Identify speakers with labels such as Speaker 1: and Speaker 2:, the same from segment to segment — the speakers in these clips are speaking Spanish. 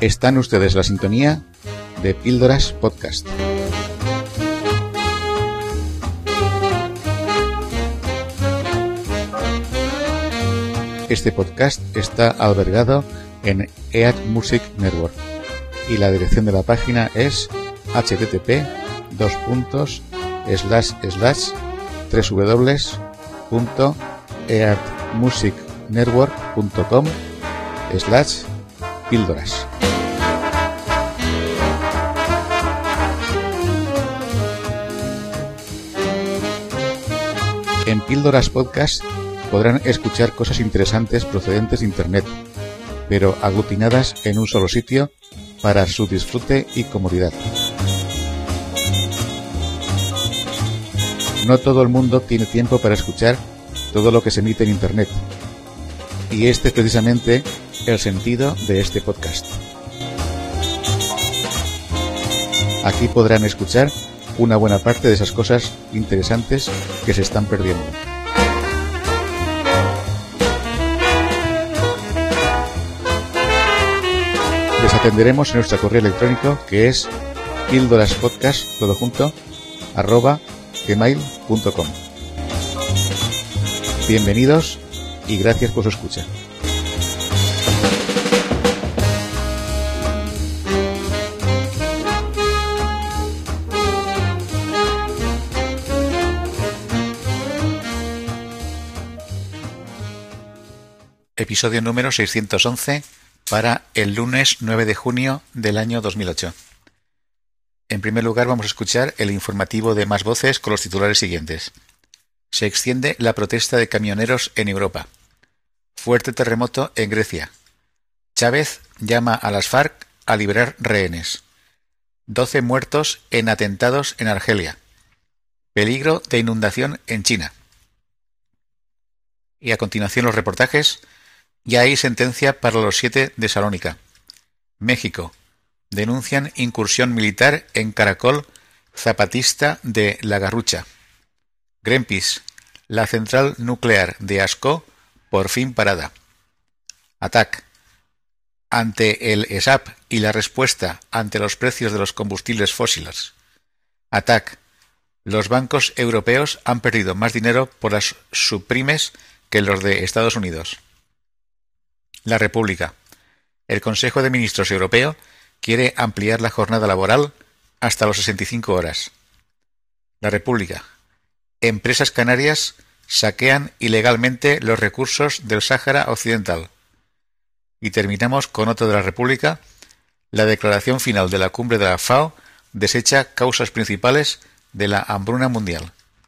Speaker 1: Están ustedes en la sintonía de Píldoras Podcast. Este podcast está albergado en EAT Music Network y la dirección de la página es http://www.eatmusicnetwork.com/píldoras. En Píldoras Podcast podrán escuchar cosas interesantes procedentes de Internet, pero aglutinadas en un solo sitio para su disfrute y comodidad. No todo el mundo tiene tiempo para escuchar todo lo que se emite en Internet, y este es precisamente el sentido de este podcast. Aquí podrán escuchar una buena parte de esas cosas interesantes que se están perdiendo. Les atenderemos en nuestro correo electrónico, que es píldoraspodcast@gmail.com. Bienvenidos y gracias por su escucha. Episodio número 611 para el lunes 9 de junio del año 2008. En primer lugar vamos a escuchar el informativo de Más Voces con los titulares siguientes. Se extiende la protesta de camioneros en Europa. Fuerte terremoto en Grecia. Chávez llama a las FARC a liberar rehenes. 12 muertos en atentados en Argelia. Peligro de inundación en China. Y a continuación los reportajes. Ya hay sentencia para los 7 de Salónica. México. Denuncian incursión militar en caracol zapatista de La Garrucha. Greenpeace. La central nuclear de Ascó por fin parada. ATAC. Ante el ESAP y la respuesta ante los precios de los combustibles fósiles. ATAC. Los bancos europeos han perdido más dinero por las subprimes que los de Estados Unidos. La República. El Consejo de Ministros Europeo quiere ampliar la jornada laboral hasta los 65 horas. La República. Empresas canarias saquean ilegalmente los recursos del Sáhara Occidental. Y terminamos con otro de la República. La declaración final de la cumbre de la FAO desecha causas principales de la hambruna mundial.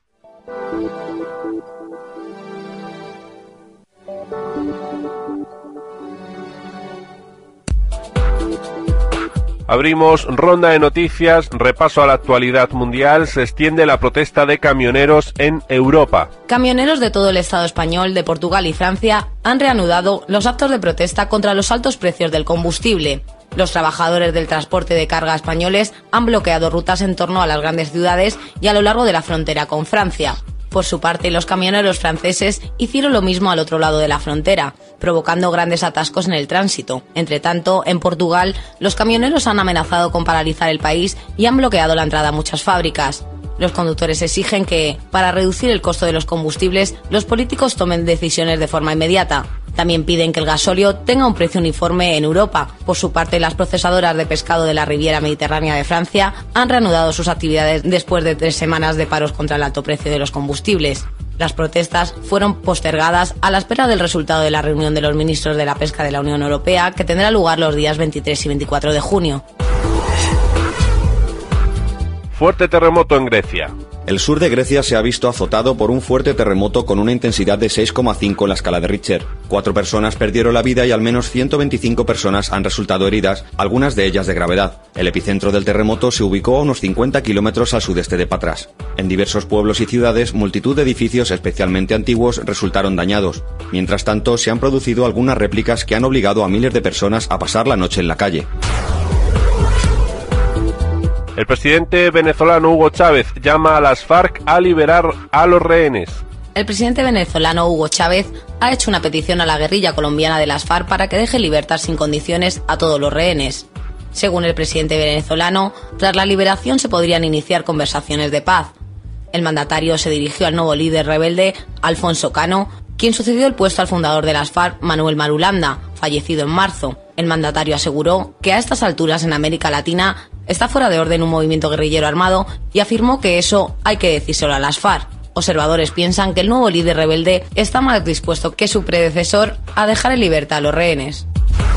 Speaker 2: Abrimos ronda de noticias, repaso a la actualidad mundial. Se extiende la protesta de camioneros en Europa.
Speaker 3: Camioneros de todo el Estado español, de Portugal y Francia han reanudado los actos de protesta contra los altos precios del combustible. Los trabajadores del transporte de carga españoles han bloqueado rutas en torno a las grandes ciudades y a lo largo de la frontera con Francia. Por su parte, los camioneros franceses hicieron lo mismo al otro lado de la frontera, provocando grandes atascos en el tránsito. Entre tanto, en Portugal, los camioneros han amenazado con paralizar el país y han bloqueado la entrada a muchas fábricas. Los conductores exigen que, para reducir el costo de los combustibles, los políticos tomen decisiones de forma inmediata. También piden que el gasóleo tenga un precio uniforme en Europa. Por su parte, las procesadoras de pescado de la Riviera Mediterránea de Francia han reanudado sus actividades después de 3 semanas de paros contra el alto precio de los combustibles. Las protestas fueron postergadas a la espera del resultado de la reunión de los ministros de la pesca de la Unión Europea, que tendrá lugar los días 23 y 24 de junio.
Speaker 2: Fuerte terremoto en Grecia.
Speaker 4: El sur de Grecia se ha visto azotado por un fuerte terremoto con una intensidad de 6,5 en la escala de Richter. 4 personas perdieron la vida y al menos 125 personas han resultado heridas, algunas de ellas de gravedad. El epicentro del terremoto se ubicó a unos 50 kilómetros al sudeste de Patras. En diversos pueblos y ciudades, multitud de edificios especialmente antiguos resultaron dañados. Mientras tanto, se han producido algunas réplicas que han obligado a miles de personas a pasar la noche en la calle.
Speaker 2: El presidente venezolano Hugo Chávez llama a las FARC a liberar a los rehenes.
Speaker 3: el presidente venezolano Hugo Chávez ha hecho una petición a la guerrilla colombiana de las FARC para que deje en libertad sin condiciones a todos los rehenes. Según el presidente venezolano, tras la liberación se podrían iniciar conversaciones de paz. El mandatario se dirigió al nuevo líder rebelde, Alfonso Cano, quien sucedió el puesto al fundador de las FARC, Manuel Marulanda, fallecido en marzo. El mandatario aseguró que a estas alturas en América Latina está fuera de orden un movimiento guerrillero armado y afirmó que eso hay que decírselo a las FARC. Observadores piensan que el nuevo líder rebelde está más dispuesto que su predecesor a dejar en libertad a los rehenes.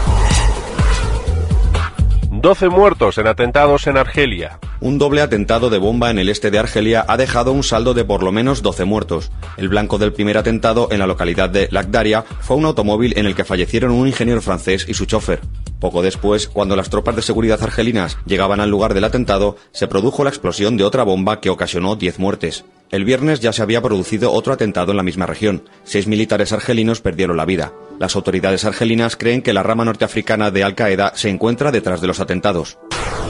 Speaker 2: 12 muertos en atentados en Argelia.
Speaker 4: Un doble atentado de bomba en el este de Argelia ha dejado un saldo de por lo menos 12 muertos. El blanco del primer atentado en la localidad de Lagdaria fue un automóvil en el que fallecieron un ingeniero francés y su chofer. Poco después, cuando las tropas de seguridad argelinas llegaban al lugar del atentado, se produjo la explosión de otra bomba que ocasionó 10 muertes. El viernes ya se había producido otro atentado en la misma región. 6 militares argelinos perdieron la vida. Las autoridades argelinas creen que la rama norteafricana de Al-Qaeda se encuentra detrás de los atentados.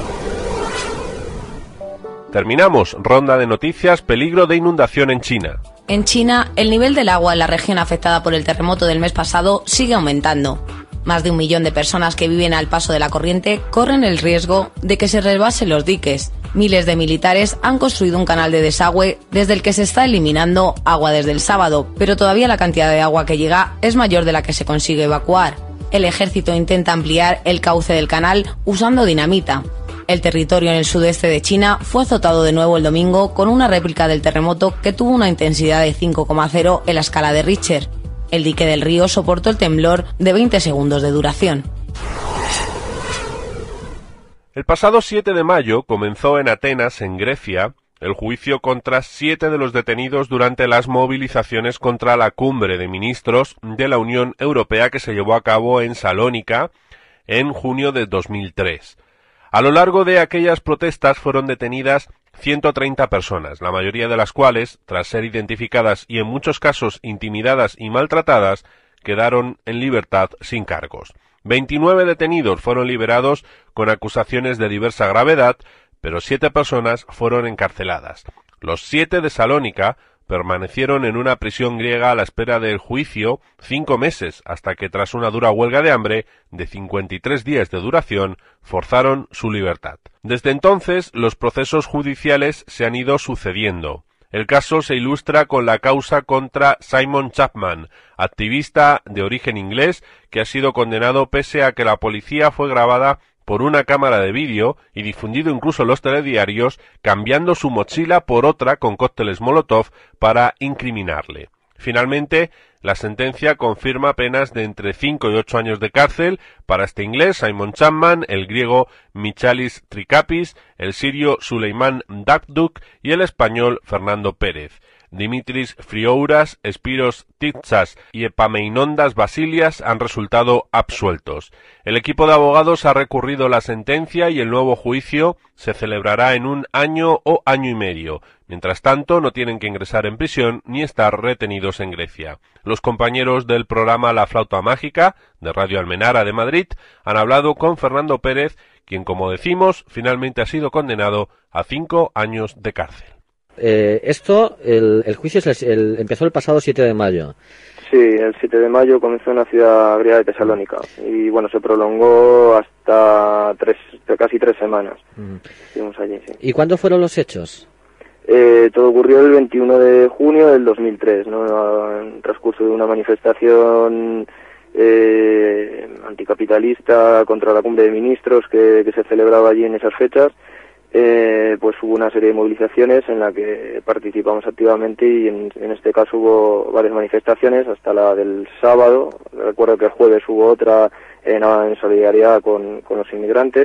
Speaker 2: Terminamos. Ronda de noticias. Peligro de inundación en China.
Speaker 3: En China, el nivel del agua en la región afectada por el terremoto del mes pasado sigue aumentando. Más de 1 millón de personas que viven al paso de la corriente corren el riesgo de que se rebasen los diques. Miles de militares han construido un canal de desagüe desde el que se está eliminando agua desde el sábado, pero todavía la cantidad de agua que llega es mayor de la que se consigue evacuar. El ejército intenta ampliar el cauce del canal usando dinamita. El territorio en el sudeste de China fue azotado de nuevo el domingo con una réplica del terremoto que tuvo una intensidad de 5,0 en la escala de Richter. El dique del río soportó el temblor de 20 segundos de duración.
Speaker 2: El pasado 7 de mayo comenzó en Atenas, en Grecia, el juicio contra 7 de los detenidos durante las movilizaciones contra la cumbre de ministros de la Unión Europea que se llevó a cabo en Salónica en junio de 2003. A lo largo de aquellas protestas fueron detenidas 130 personas, la mayoría de las cuales, tras ser identificadas y en muchos casos intimidadas y maltratadas, quedaron en libertad sin cargos. 29 detenidos fueron liberados con acusaciones de diversa gravedad, pero 7 personas fueron encarceladas. Los 7 de Salónica permanecieron en una prisión griega a la espera del juicio 5 meses, hasta que tras una dura huelga de hambre de 53 días de duración, forzaron su libertad. Desde entonces, los procesos judiciales se han ido sucediendo. El caso se ilustra con la causa contra Simon Chapman, activista de origen inglés, que ha sido condenado pese a que la policía fue grabada por una cámara de vídeo y difundido incluso en los telediarios, cambiando su mochila por otra con cócteles Molotov para incriminarle. Finalmente, la sentencia confirma penas de entre 5 y 8 años de cárcel para este inglés, Simon Chapman, el griego Michalis Trikapis, el sirio Suleiman Dakduk y el español Fernando Pérez. Dimitris Friouras, Spiros Titsas y Epaminondas Basilias han resultado absueltos. El equipo de abogados ha recurrido la sentencia y el nuevo juicio se celebrará en 1 año o año y medio. Mientras tanto, no tienen que ingresar en prisión ni estar retenidos en Grecia. Los compañeros del programa La Flauta Mágica, de Radio Almenara de Madrid, han hablado con Fernando Pérez, quien, como decimos, finalmente ha sido condenado a 5 años de cárcel.
Speaker 5: El juicio empezó el pasado 7 de mayo.
Speaker 6: Sí, el 7 de mayo comenzó en la ciudad griega de Tesalónica y bueno, se prolongó hasta casi 3 semanas. Estuvimos allí, sí.
Speaker 5: ¿Y cuándo fueron los hechos?
Speaker 6: Todo ocurrió el 21 de junio del 2003, ¿no? En transcurso de una manifestación anticapitalista contra la cumbre de ministros que se celebraba allí en esas fechas. Pues hubo una serie de movilizaciones en la que participamos activamente y en este caso hubo varias manifestaciones hasta la del sábado. Recuerdo que el jueves hubo otra en solidaridad con los inmigrantes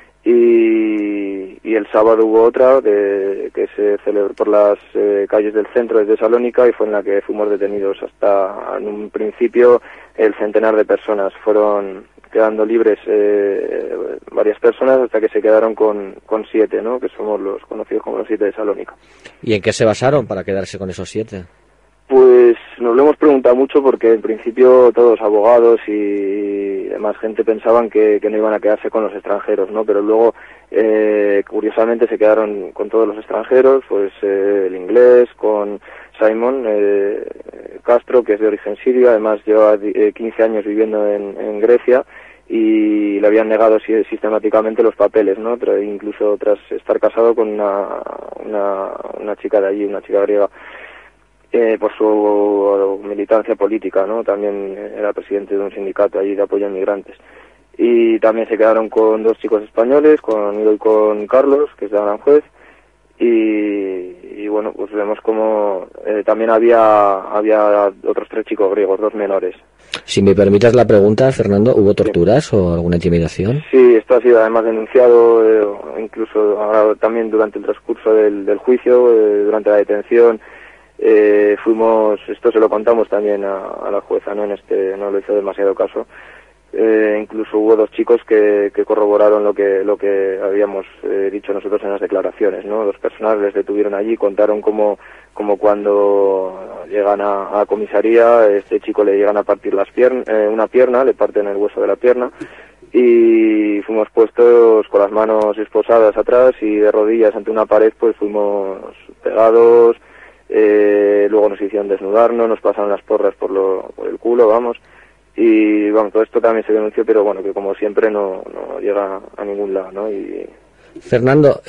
Speaker 6: y el sábado hubo otra que se celebró por las calles del centro de Tesalónica y fue en la que fuimos detenidos hasta en un principio el centenar de personas. Fueron quedando libres varias personas hasta que se quedaron con 7, ¿no? Que somos los conocidos como los 7 de Salónica.
Speaker 5: ¿Y en qué se basaron para quedarse con esos 7?
Speaker 6: Pues nos lo hemos preguntado mucho porque en principio todos abogados y demás gente pensaban que no iban a quedarse con los extranjeros, ¿no? Pero luego curiosamente se quedaron con todos los extranjeros, pues el inglés, con Simon Castro, que es de origen sirio, además lleva 15 años viviendo en Grecia, y le habían negado sistemáticamente los papeles, ¿no? Incluso tras estar casado con una chica de allí, una chica griega, por su militancia política, ¿no? También era presidente de un sindicato allí de apoyo a inmigrantes. Y también se quedaron con 2 chicos españoles, conmigo y con Carlos, que es de Aranjuez, y bueno, pues vemos como también había otros 3 chicos griegos, 2 menores.
Speaker 5: Si me permites la pregunta, Fernando, ¿hubo torturas o alguna intimidación?
Speaker 6: Sí, esto ha sido además denunciado, incluso ahora también durante el transcurso del juicio, durante la detención. Esto se lo contamos también a la jueza, no lo hizo demasiado caso. Incluso hubo 2 chicos que corroboraron lo que habíamos dicho nosotros en las declaraciones, ¿no? 2 personas les detuvieron allí, contaron como cuando llegan a comisaría, este chico le llegan a partir una pierna, le parten el hueso de la pierna, y fuimos puestos con las manos esposadas atrás y de rodillas ante una pared, pues fuimos pegados. Luego nos hicieron desnudarnos, nos pasaron las porras por el culo, vamos. Y bueno, todo esto también se denunció, pero bueno, que como siempre no llega a ningún lado, ¿no?
Speaker 5: Fernando,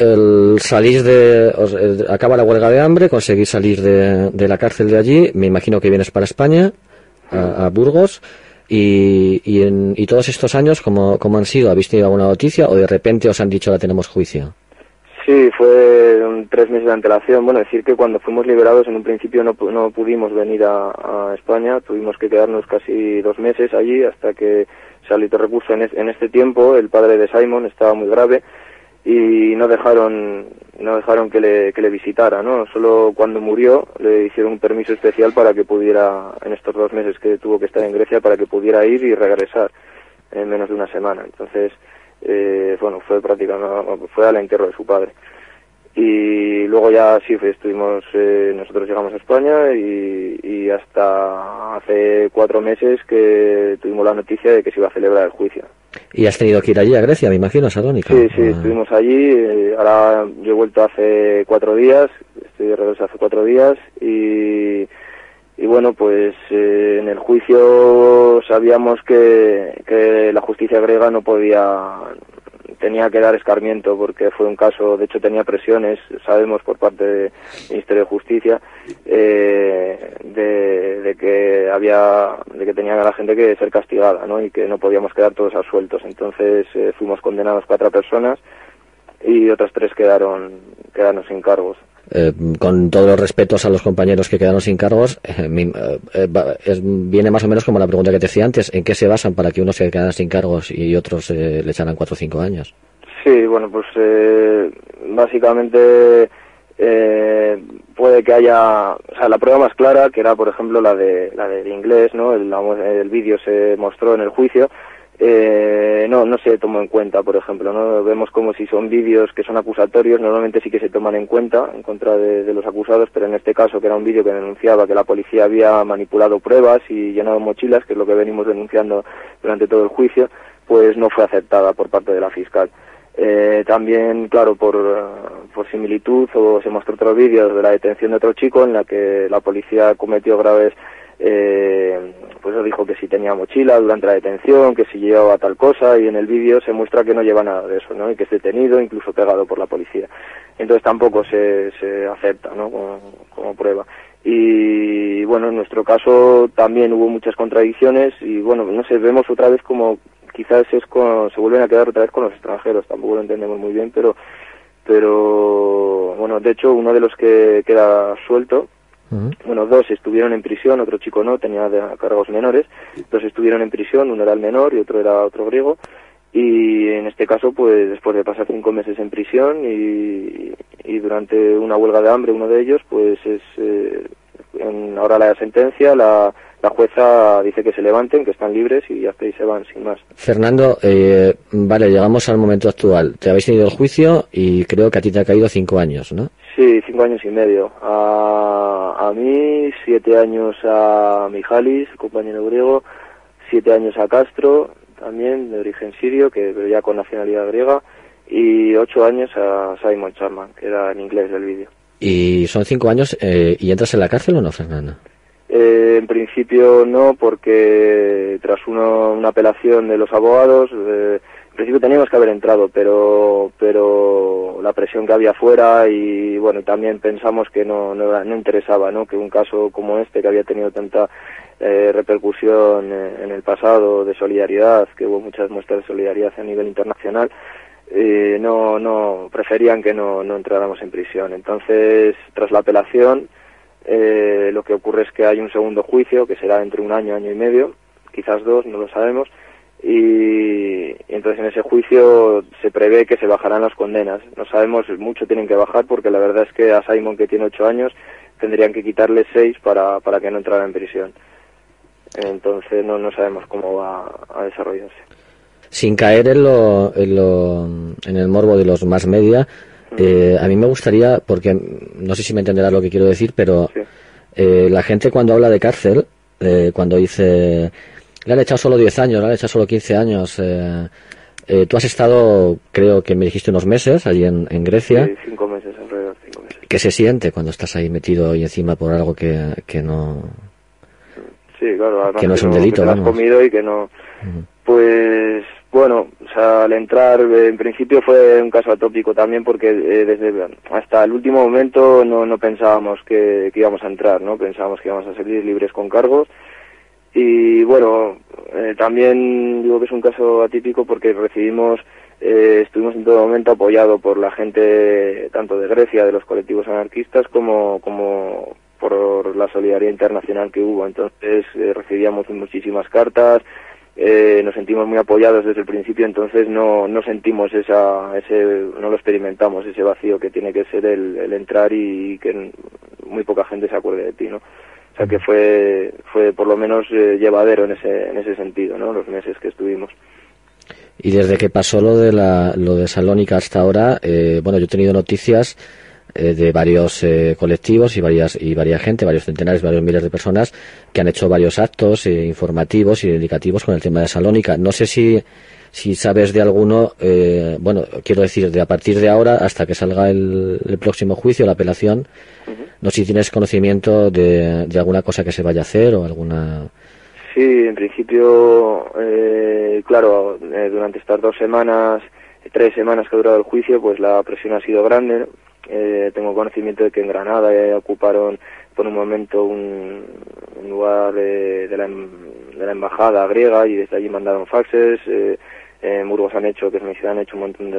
Speaker 5: acaba la huelga de hambre, conseguís salir de la cárcel de allí, me imagino que vienes para España, a Burgos, y todos estos años, ¿cómo han sido? ¿Habéis tenido alguna noticia o de repente os han dicho ya tenemos juicio?
Speaker 6: Sí, fue 3 meses de antelación. Bueno, decir que cuando fuimos liberados en un principio no pudimos venir a España, tuvimos que quedarnos casi 2 meses allí hasta que salió el recurso. En este tiempo el padre de Simon estaba muy grave y no dejaron que le visitara, ¿no? Solo cuando murió le hicieron un permiso especial para que pudiera, en estos 2 meses que tuvo que estar en Grecia, para que pudiera ir y regresar en menos de una semana. Entonces, bueno, fue al entierro de su padre. Y luego ya sí, nosotros llegamos a España y hasta hace 4 meses que tuvimos la noticia de que se iba a celebrar el juicio.
Speaker 5: ¿Y has tenido que ir allí a Grecia, me imagino, a Salónica?
Speaker 6: Sí, estuvimos allí, ahora yo he vuelto hace 4 días, estoy de regreso hace 4 días y bueno, pues en el juicio sabíamos que la justicia griega tenía que dar escarmiento porque fue un caso, de hecho tenía presiones, sabemos por parte del Ministerio de Justicia, de que tenía la gente que ser castigada, ¿no? Y que no podíamos quedar todos absueltos. Entonces fuimos condenados 4 personas y otras 3 quedaron sin cargos.
Speaker 5: Con todos los respetos a los compañeros que quedaron sin cargos, viene más o menos como la pregunta que te decía antes, ¿en qué se basan para que unos se quedaran sin cargos y otros le echaran 4 o 5 años? Sí,
Speaker 6: bueno, pues básicamente puede que haya, o sea, la prueba más clara, que era por ejemplo la de inglés, ¿no? El vídeo se mostró en el juicio. No se tomó en cuenta, por ejemplo, ¿no? Vemos como si son vídeos que son acusatorios, normalmente sí que se toman en cuenta en contra de los acusados, pero en este caso, que era un vídeo que denunciaba que la policía había manipulado pruebas y llenado mochilas, que es lo que venimos denunciando durante todo el juicio, pues no fue aceptada por parte de la fiscal. También, claro, por similitud, se mostró otro vídeo de la detención de otro chico en la que la policía cometió graves, pues dijo que si tenía mochila durante la detención, que si llevaba tal cosa, y en el vídeo se muestra que no lleva nada de eso, ¿no? Y que es detenido, incluso pegado por la policía. Entonces tampoco se acepta, ¿no? Como prueba. Y bueno, en nuestro caso también hubo muchas contradicciones y bueno, no sé, vemos otra vez como quizás se vuelven a quedar otra vez con los extranjeros, tampoco lo entendemos muy bien, pero bueno, de hecho uno de los que queda suelto, bueno, 2 estuvieron en prisión, otro chico no, tenía cargos menores, 2 estuvieron en prisión, uno era el menor y otro era otro griego, y en este caso, pues después de pasar 5 meses en prisión y durante una huelga de hambre, uno de ellos, pues ahora la sentencia, la jueza dice que se levanten, que están libres y hasta ahí se van, sin más.
Speaker 5: Fernando, vale, llegamos al momento actual. Te habéis tenido el juicio y creo que a ti te ha caído 5 años, ¿no?
Speaker 6: Sí, 5 años y medio. A mí, 7 años a Mijalis, compañero griego, 7 años a Castro, también de origen sirio, pero ya con nacionalidad griega, y 8 años a Simon Charman, que era en inglés del vídeo.
Speaker 5: Y son 5 años, ¿y entras en la cárcel o no, Fernando?
Speaker 6: En principio no, porque tras una apelación de los abogados, en principio teníamos que haber entrado, pero la presión que había fuera y bueno, también pensamos que no interesaba, ¿no? Que un caso como este, que había tenido tanta repercusión en el pasado de solidaridad, que hubo muchas muestras de solidaridad a nivel internacional, preferían que no entráramos en prisión. Entonces, tras la apelación, lo que ocurre es que hay un segundo juicio que será entre 1 año, año y medio, quizás 2, no lo sabemos, y entonces en ese juicio se prevé que se bajarán las condenas. No sabemos, mucho tienen que bajar, porque la verdad es que a Simon, que tiene 8 años, tendrían que quitarle 6 para que no entrara en prisión. Entonces no sabemos cómo va a desarrollarse.
Speaker 5: Sin caer en el morbo de los más media, a mí me gustaría, porque no sé si me entenderás lo que quiero decir, pero sí. La gente cuando habla de cárcel, cuando dice, le han echado solo 10 años, le han echado solo 15 años, tú has estado, creo que me dijiste, unos meses allí en Grecia.
Speaker 6: Sí, 5 meses, alrededor de 5 meses.
Speaker 5: ¿Qué se siente cuando estás ahí metido y encima por algo que no...
Speaker 6: Sí, claro, además
Speaker 5: que no es un delito,
Speaker 6: que te has comido y que no... Pues bueno, o sea, al entrar en principio fue un caso atópico también, porque desde hasta el último momento no pensábamos que íbamos a entrar, ¿no? Pensábamos que íbamos a salir libres con cargos. Y bueno, también digo que es un caso atípico porque estuvimos en todo momento apoyado por la gente tanto de Grecia, de los colectivos anarquistas, como por la solidaridad internacional que hubo. Entonces recibíamos muchísimas cartas, nos sentimos muy apoyados desde el principio, entonces no sentimos no lo experimentamos, ese vacío que tiene que ser el entrar y que muy poca gente se acuerde de ti, ¿no? O sea que fue por lo menos llevadero en ese sentido, ¿no? Los meses que estuvimos.
Speaker 5: Y desde que pasó lo de Salónica hasta ahora, bueno, yo he tenido noticias de varios colectivos y varias gente, varios centenares, varios miles de personas que han hecho varios actos informativos y dedicativos con el tema de Salónica. No sé si sabes de alguno, bueno, quiero decir, de a partir de ahora hasta que salga el próximo juicio, la apelación, no sé si tienes conocimiento de alguna cosa que se vaya a hacer o alguna...
Speaker 6: Sí, en principio, claro, durante estas 3 semanas que ha durado el juicio, pues la presión ha sido grande, ¿no? Tengo conocimiento de que en Granada ocuparon por un momento un lugar de la embajada griega y desde allí mandaron faxes. En Burgos han hecho un montón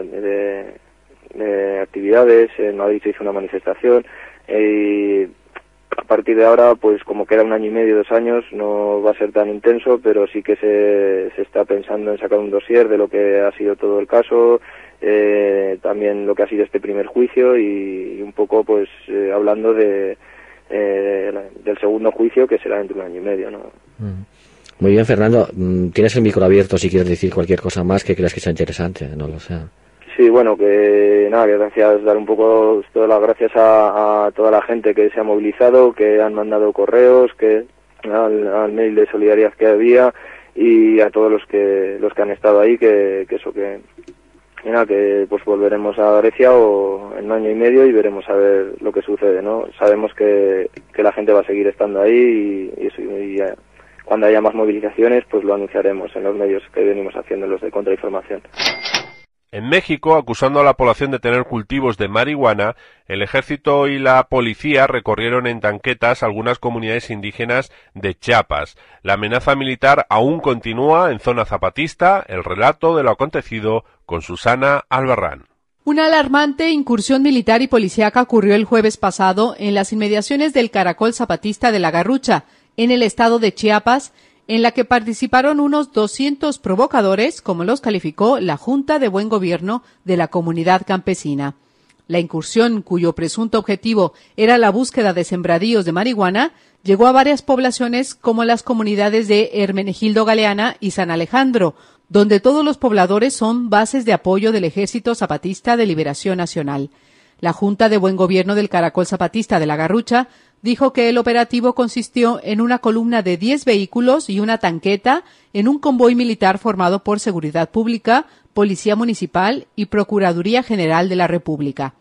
Speaker 6: de actividades. En Madrid se hizo una manifestación. Y a partir de ahora, pues como queda 1 año y medio, 2 años, no va a ser tan intenso, pero sí que se está pensando en sacar un dossier de lo que ha sido todo el caso. También lo que ha sido este primer juicio y un poco pues hablando del segundo juicio, que será dentro de 1 año y medio, ¿no?
Speaker 5: Muy bien, Fernando, tienes el micro abierto si quieres decir cualquier cosa más que creas que sea interesante, no lo sé.
Speaker 6: Sí, bueno, que gracias, dar un poco todas las gracias a toda la gente que se ha movilizado, que han mandado correos, que al mail de solidaridad que había, y a todos los que han estado ahí, que pues volveremos a Grecia en 1 año y medio y veremos a ver lo que sucede, ¿no? Sabemos que la gente va a seguir estando ahí y cuando haya más movilizaciones, pues lo anunciaremos en los medios que venimos haciendo, los de contrainformación.
Speaker 2: En México, acusando a la población de tener cultivos de marihuana, el ejército y la policía recorrieron en tanquetas algunas comunidades indígenas de Chiapas. La amenaza militar aún continúa en zona zapatista. El relato de lo acontecido con Susana Albarrán.
Speaker 7: Una alarmante incursión militar y policíaca ocurrió el jueves pasado en las inmediaciones del Caracol Zapatista de La Garrucha, en el estado de Chiapas, en la que participaron unos 200 provocadores, como los calificó la Junta de Buen Gobierno de la comunidad campesina. La incursión, cuyo presunto objetivo era la búsqueda de sembradíos de marihuana, llegó a varias poblaciones como las comunidades de Hermenegildo Galeana y San Alejandro, donde todos los pobladores son bases de apoyo del Ejército Zapatista de Liberación Nacional. La Junta de Buen Gobierno del Caracol Zapatista de La Garrucha dijo que el operativo consistió en una columna de 10 vehículos y una tanqueta en un convoy militar formado por Seguridad Pública, Policía Municipal y Procuraduría General de la República.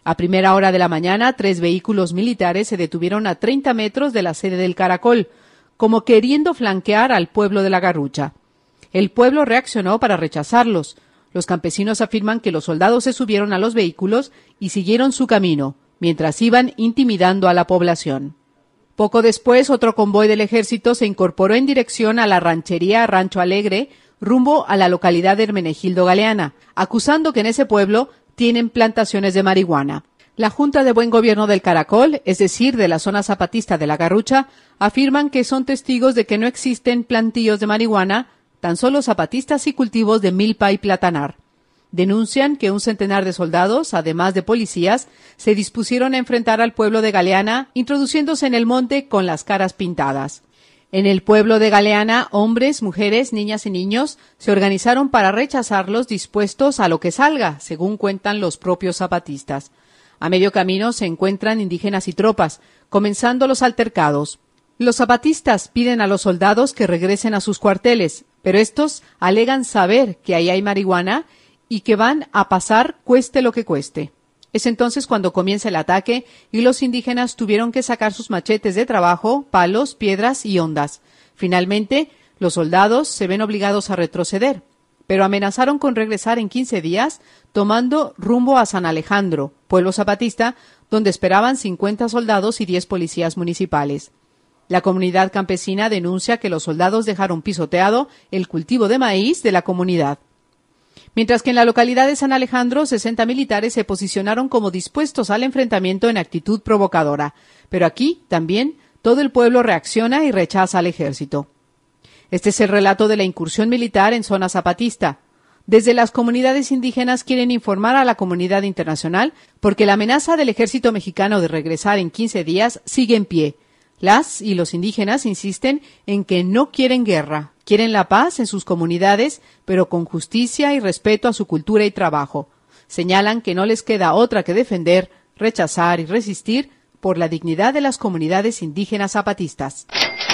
Speaker 7: A primera hora de la mañana, 3 vehículos militares se detuvieron a 30 metros de la sede del Caracol, como queriendo flanquear al pueblo de La Garrucha. El pueblo reaccionó para rechazarlos. Los campesinos afirman que los soldados se subieron a los vehículos y siguieron su camino, mientras iban intimidando a la población. Poco después, otro convoy del ejército se incorporó en dirección a la ranchería Rancho Alegre, rumbo a la localidad de Hermenegildo Galeana, acusando que en ese pueblo tienen plantaciones de marihuana. La Junta de Buen Gobierno del Caracol, es decir, de la zona zapatista de La Garrucha, afirman que son testigos de que no existen plantíos de marihuana, tan solo zapatistas y cultivos de milpa y platanar. Denuncian que un centenar de soldados, además de policías, se dispusieron a enfrentar al pueblo de Galeana, introduciéndose en el monte con las caras pintadas. En el pueblo de Galeana, hombres, mujeres, niñas y niños se organizaron para rechazarlos, dispuestos a lo que salga, según cuentan los propios zapatistas. A medio camino se encuentran indígenas y tropas, comenzando los altercados. Los zapatistas piden a los soldados que regresen a sus cuarteles, pero estos alegan saber que ahí hay marihuana y que van a pasar cueste lo que cueste. Es entonces cuando comienza el ataque y los indígenas tuvieron que sacar sus machetes de trabajo, palos, piedras y hondas. Finalmente, los soldados se ven obligados a retroceder, pero amenazaron con regresar en 15 días, tomando rumbo a San Alejandro, pueblo zapatista, donde esperaban 50 soldados y 10 policías municipales. La comunidad campesina denuncia que los soldados dejaron pisoteado el cultivo de maíz de la comunidad. Mientras que en la localidad de San Alejandro, 60 militares se posicionaron como dispuestos al enfrentamiento en actitud provocadora. Pero aquí, también, todo el pueblo reacciona y rechaza al ejército. Este es el relato de la incursión militar en zona zapatista. Desde las comunidades indígenas quieren informar a la comunidad internacional porque la amenaza del ejército mexicano de regresar en 15 días sigue en pie. Las y los indígenas insisten en que no quieren guerra, quieren la paz en sus comunidades, pero con justicia y respeto a su cultura y trabajo. Señalan que no les queda otra que defender, rechazar y resistir por la dignidad de las comunidades indígenas zapatistas.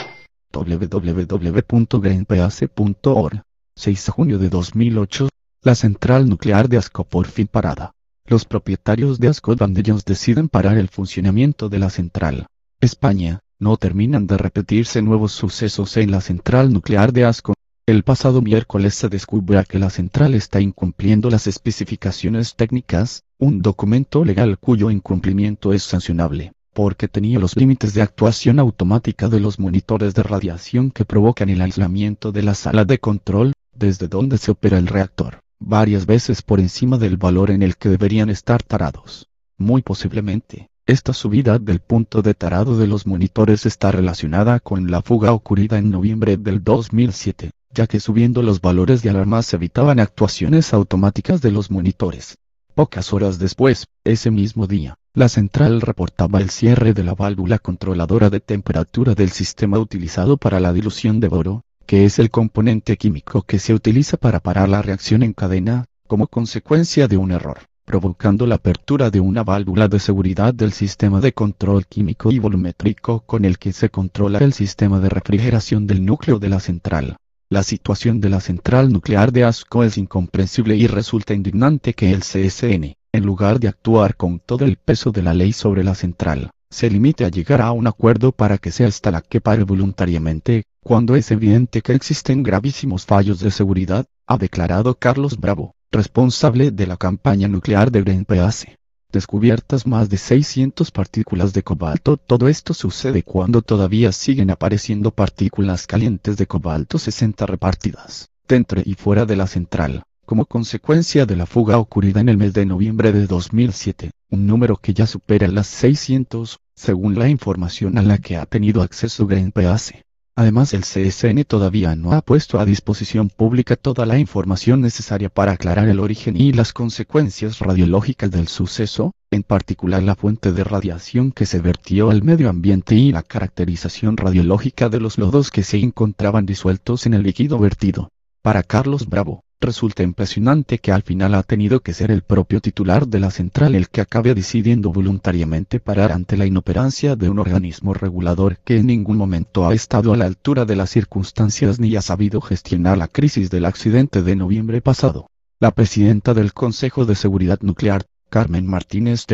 Speaker 8: www.greenpeace.org 6 de junio de 2008, la central nuclear de Asco por fin parada. Los propietarios de Ascó Vandellós deciden parar el funcionamiento de la central. España. No terminan de repetirse nuevos sucesos en la central nuclear de Ascó. El pasado miércoles se descubrió que la central está incumpliendo las especificaciones técnicas, un documento legal cuyo incumplimiento es sancionable, porque tenía los límites de actuación automática de los monitores de radiación que provocan el aislamiento de la sala de control, desde donde se opera el reactor, varias veces por encima del valor en el que deberían estar tarados. Muy posiblemente, esta subida del punto de tarado de los monitores está relacionada con la fuga ocurrida en noviembre del 2007, ya que subiendo los valores de alarma se evitaban actuaciones automáticas de los monitores. Pocas horas después, ese mismo día, la central reportaba el cierre de la válvula controladora de temperatura del sistema utilizado para la dilución de boro, que es el componente químico que se utiliza para parar la reacción en cadena, como consecuencia de un error, provocando la apertura de una válvula de seguridad del sistema de control químico y volumétrico con el que se controla el sistema de refrigeración del núcleo de la central. La situación de la central nuclear de Ascó es incomprensible y resulta indignante que el CSN, en lugar de actuar con todo el peso de la ley sobre la central, se limite a llegar a un acuerdo para que sea esta la que pare voluntariamente, cuando es evidente que existen gravísimos fallos de seguridad, ha declarado Carlos Bravo, responsable de la campaña nuclear de Greenpeace. Descubiertas más de 600 partículas de cobalto. Todo esto sucede cuando todavía siguen apareciendo partículas calientes de cobalto 60 repartidas, dentro y fuera de la central, como consecuencia de la fuga ocurrida en el mes de noviembre de 2007, un número que ya supera las 600, según la información a la que ha tenido acceso Greenpeace. Además, el CSN todavía no ha puesto a disposición pública toda la información necesaria para aclarar el origen y las consecuencias radiológicas del suceso, en particular la fuente de radiación que se vertió al medio ambiente y la caracterización radiológica de los lodos que se encontraban disueltos en el líquido vertido. Para Carlos Bravo, resulta impresionante que al final ha tenido que ser el propio titular de la central el que acabe decidiendo voluntariamente parar ante la inoperancia de un organismo regulador que en ningún momento ha estado a la altura de las circunstancias ni ha sabido gestionar la crisis del accidente de noviembre pasado. La presidenta del Consejo de Seguridad Nuclear, Carmen Martínez Ten,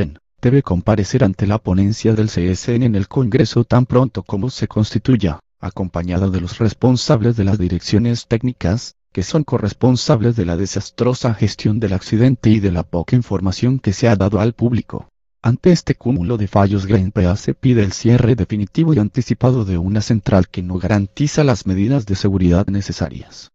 Speaker 8: debe comparecer ante la ponencia del CSN en el Congreso tan pronto como se constituya, acompañada de los responsables de las direcciones técnicas, que son corresponsables de la desastrosa gestión del accidente y de la poca información que se ha dado al público. Ante este cúmulo de fallos, Greenpeace se pide el cierre definitivo y anticipado de una central que no garantiza las medidas de seguridad necesarias.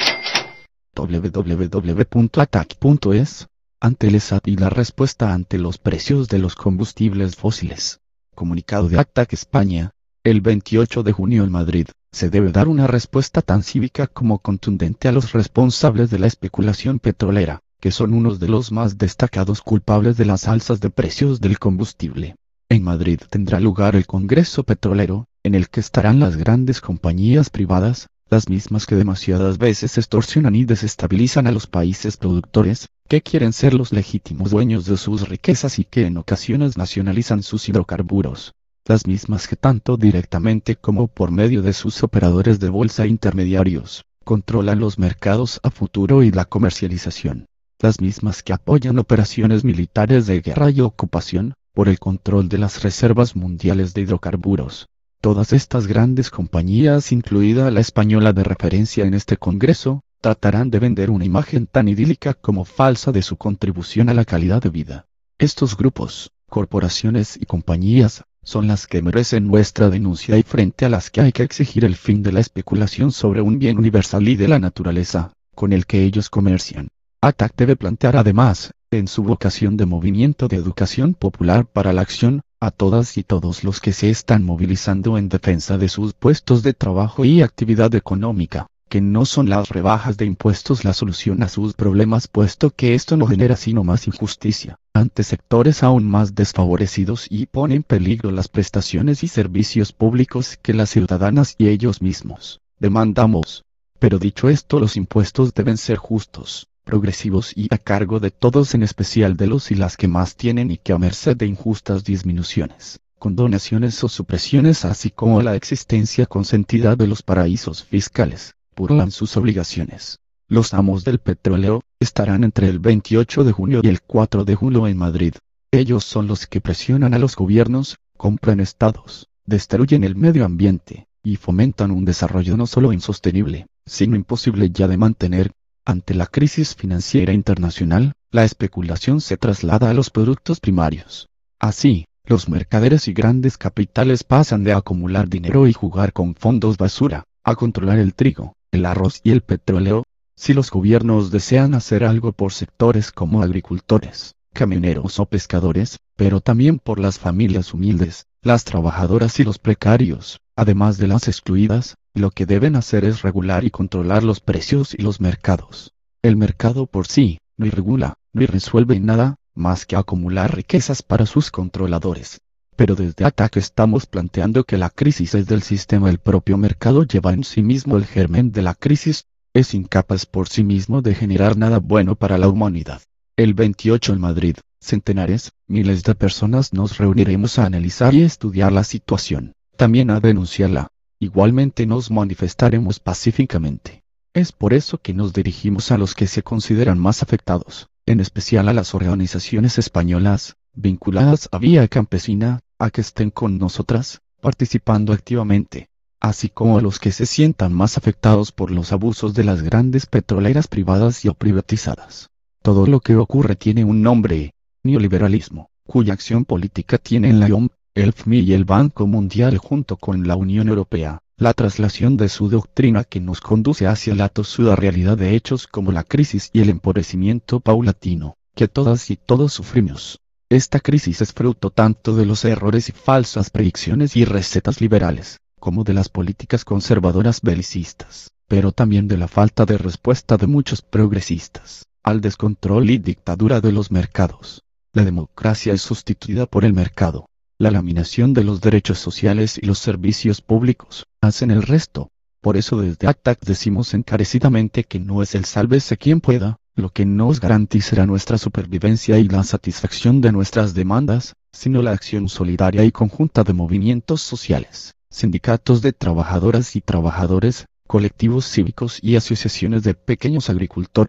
Speaker 8: www.atac.es. Ante el ESAT y la respuesta ante los precios de los combustibles fósiles. Comunicado de ATAC España. El 28 de junio en Madrid, se debe dar una respuesta tan cívica como contundente a los responsables de la especulación petrolera, que son unos de los más destacados culpables de las alzas de precios del combustible. En Madrid tendrá lugar el Congreso Petrolero, en el que estarán las grandes compañías privadas, las mismas que demasiadas veces extorsionan y desestabilizan a los países productores, que quieren ser los legítimos dueños de sus riquezas y que en ocasiones nacionalizan sus hidrocarburos. Las mismas que tanto directamente como por medio de sus operadores de bolsa e intermediarios, controlan los mercados a futuro y la comercialización. Las mismas que apoyan operaciones militares de guerra y ocupación, por el control de las reservas mundiales de hidrocarburos. Todas estas grandes compañías, incluida la española de referencia en este Congreso, tratarán de vender una imagen tan idílica como falsa de su contribución a la calidad de vida. Estos grupos, corporaciones y compañías, son las que merecen nuestra denuncia y frente a las que hay que exigir el fin de la especulación sobre un bien universal y de la naturaleza, con el que ellos comercian. ATAC debe plantear además, en su vocación de movimiento de educación popular para la acción, a todas y todos los que se están movilizando en defensa de sus puestos de trabajo y actividad económica, que no son las rebajas de impuestos la solución a sus problemas, puesto que esto no genera sino más injusticia ante sectores aún más desfavorecidos y pone en peligro las prestaciones y servicios públicos que las ciudadanas y ellos mismos demandamos. Pero dicho esto, los impuestos deben ser justos, progresivos y a cargo de todos, en especial de los y las que más tienen, y que a merced de injustas disminuciones, condonaciones o supresiones, así como la existencia consentida de los paraísos fiscales, burlan sus obligaciones. Los amos del petróleo estarán entre el 28 de junio y el 4 de julio en Madrid. Ellos son los que presionan a los gobiernos, compran estados, destruyen el medio ambiente, y fomentan un desarrollo no solo insostenible, sino imposible ya de mantener. Ante la crisis financiera internacional, la especulación se traslada a los productos primarios. Así, los mercaderes y grandes capitales pasan de acumular dinero y jugar con fondos basura, a controlar el trigo, el arroz y el petróleo. Si los gobiernos desean hacer algo por sectores como agricultores, camioneros o pescadores, pero también por las familias humildes, las trabajadoras y los precarios, además de las excluidas, lo que deben hacer es regular y controlar los precios y los mercados. El mercado por sí, no regula, no resuelve nada, más que acumular riquezas para sus controladores. Pero desde ATAC estamos planteando que la crisis es del sistema. El propio mercado lleva en sí mismo el germen de la crisis, es incapaz por sí mismo de generar nada bueno para la humanidad. El 28 en Madrid, centenares, miles de personas nos reuniremos a analizar y estudiar la situación, también a denunciarla. Igualmente nos manifestaremos pacíficamente. Es por eso que nos dirigimos a los que se consideran más afectados, en especial a las organizaciones españolas, vinculadas a Vía Campesina, a que estén con nosotras, participando activamente, así como a los que se sientan más afectados por los abusos de las grandes petroleras privadas y o privatizadas. Todo lo que ocurre tiene un nombre: neoliberalismo, cuya acción política tiene en la OMC, el FMI y el Banco Mundial junto con la Unión Europea, la traslación de su doctrina que nos conduce hacia la tosuda realidad de hechos como la crisis y el empobrecimiento paulatino, que todas y todos sufrimos. Esta crisis es fruto tanto de los errores y falsas predicciones y recetas liberales, como de las políticas conservadoras belicistas, pero también de la falta de respuesta de muchos progresistas, al descontrol y dictadura de los mercados. La democracia es sustituida por el mercado. La laminación de los derechos sociales y los servicios públicos hacen el resto. Por eso desde ATAC decimos encarecidamente que no es el sálvese quien pueda, lo que nos garantizará nuestra supervivencia y la satisfacción de nuestras demandas, sino la acción solidaria y conjunta de movimientos sociales, sindicatos de trabajadoras y trabajadores, colectivos cívicos y asociaciones de pequeños agricultores,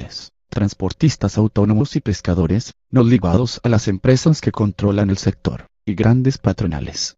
Speaker 8: transportistas autónomos y pescadores, no ligados a las empresas que controlan el sector, y grandes patronales.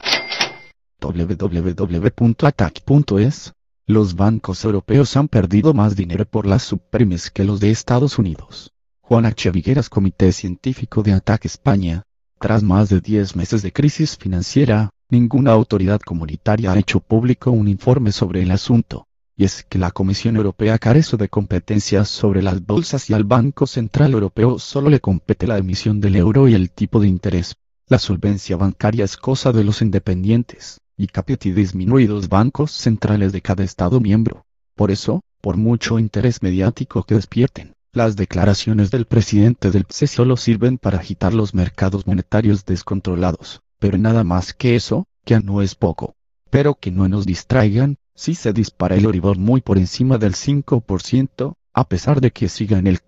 Speaker 8: www.atac.es. Los bancos europeos han perdido más dinero por las subprimes que los de Estados Unidos. Juan H. Vigueras, Comité Científico de ATAC España. Tras más de 10 meses de crisis financiera, ninguna autoridad comunitaria ha hecho público un informe sobre el asunto. Y es que la Comisión Europea carece de competencias sobre las bolsas y al Banco Central Europeo solo le compete la emisión del euro y el tipo de interés. La solvencia bancaria es cosa de los independientes y capital disminuidos bancos centrales de cada Estado miembro. Por eso, por mucho interés mediático que despierten, las declaraciones del presidente del BCE solo sirven para agitar los mercados monetarios descontrolados, pero nada más que eso, que no es poco. Pero que no nos distraigan, si se dispara el Euribor muy por encima del 5%, a pesar de que siga en el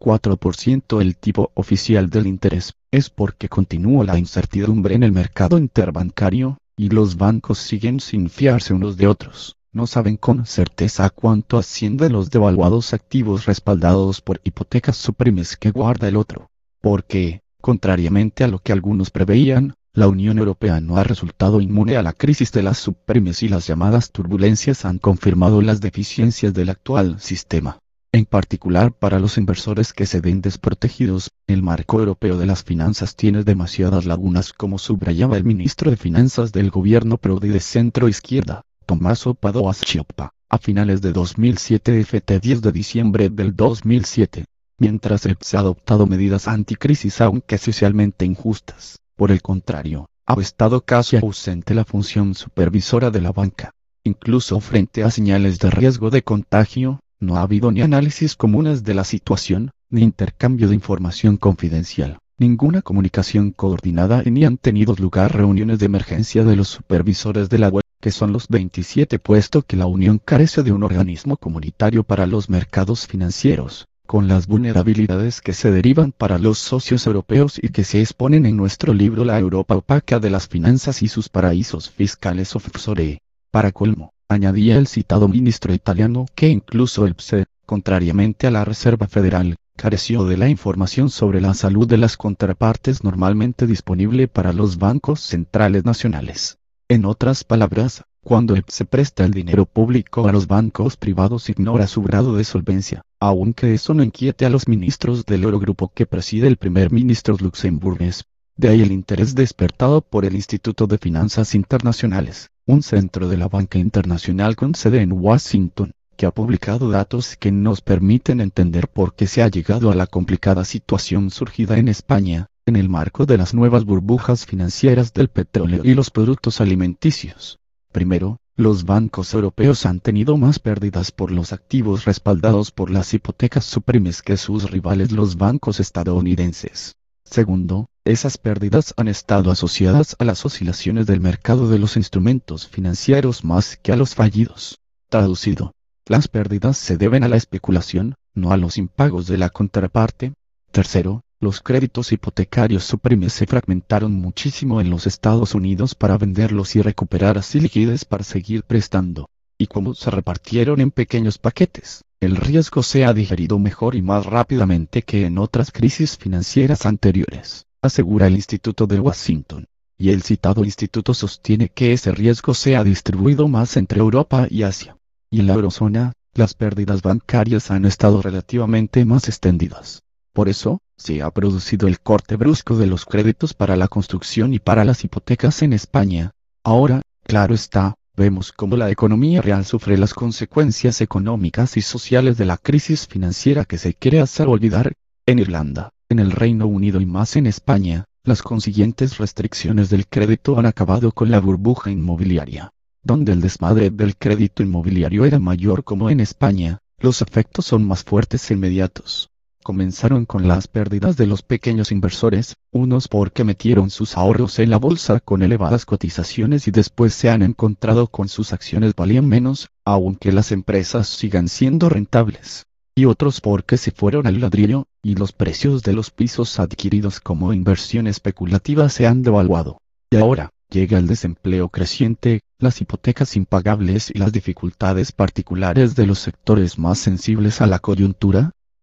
Speaker 8: 4% el tipo oficial del interés, es porque continúa la incertidumbre en el mercado interbancario, y los bancos siguen sin fiarse unos de otros. No saben con certeza a cuánto ascienden los devaluados activos respaldados por hipotecas subprimes que guarda el otro. Porque, contrariamente a lo que algunos preveían, la Unión Europea no ha resultado inmune a la crisis de las subprimes y las llamadas turbulencias han confirmado las deficiencias del actual sistema. En particular para los inversores que se ven desprotegidos, el marco europeo de las finanzas tiene demasiadas lagunas, como subrayaba el ministro de Finanzas del gobierno Prodi de centro-izquierda, Tommaso Padoa-Schioppa, a finales de 2007 FT 10 de diciembre del 2007, mientras se ha adoptado medidas anticrisis aunque socialmente injustas. Por el contrario, ha estado casi ausente la función supervisora de la banca. Incluso frente a señales de riesgo de contagio, no ha habido ni análisis comunes de la situación, ni intercambio de información confidencial, ninguna comunicación coordinada y ni han tenido lugar reuniones de emergencia de los supervisores de la web, que son los 27, puesto que la Unión carece de un organismo comunitario para los mercados financieros, con las vulnerabilidades que se derivan para los socios europeos y que se exponen en nuestro libro La Europa opaca de las finanzas y sus paraísos fiscales offshore. Para colmo, añadía el citado ministro italiano que incluso el BCE, contrariamente a la Reserva Federal, careció de la información sobre la salud de las contrapartes normalmente disponible para los bancos centrales nacionales. En otras palabras, cuando el BCE presta el dinero público a los bancos privados ignora su grado de solvencia, aunque eso no inquiete a los ministros del Eurogrupo que preside el primer ministro luxemburgués. De ahí el interés despertado por el Instituto de Finanzas Internacionales, un centro de la banca internacional con sede en Washington, que ha publicado datos que nos permiten entender por qué se ha llegado a la complicada situación surgida en España, en el marco de las nuevas burbujas financieras del petróleo y los productos alimenticios. Primero, los bancos europeos han tenido más pérdidas por los activos respaldados por las hipotecas subprimes que sus rivales los bancos estadounidenses. Segundo, esas pérdidas han estado asociadas a las oscilaciones del mercado de los instrumentos financieros más que a los fallidos. Traducido, las pérdidas se deben a la especulación, no a los impagos de la contraparte. Tercero, los créditos hipotecarios subprimes se fragmentaron muchísimo en los Estados Unidos para venderlos y recuperar así liquidez para seguir prestando. Y como se repartieron en pequeños paquetes, el riesgo se ha digerido mejor y más rápidamente que en otras crisis financieras anteriores, asegura el Instituto de Washington. Y el citado instituto sostiene que ese riesgo se ha distribuido más entre Europa y Asia. Y en la eurozona, las pérdidas bancarias han estado relativamente más extendidas. Por eso, se ha producido el corte brusco de los créditos para la construcción y para las hipotecas en España. Ahora, claro está, vemos cómo la economía real sufre las consecuencias económicas y sociales de la crisis financiera que se quiere hacer olvidar. En Irlanda, en el Reino Unido y más en España, las consiguientes restricciones del crédito han acabado con la burbuja inmobiliaria. Donde el desmadre del crédito inmobiliario era mayor como en España, los efectos son más fuertes e inmediatos. Comenzaron con las pérdidas de los pequeños inversores, unos porque metieron sus ahorros en la bolsa con elevadas cotizaciones y después se han encontrado con sus acciones valían menos, aunque las empresas sigan siendo rentables. Y otros porque se fueron al ladrillo, y los precios de los pisos adquiridos como inversión especulativa se han devaluado. Y ahora, llega el desempleo creciente, las hipotecas impagables y las dificultades particulares de los sectores más sensibles a la coyuntura.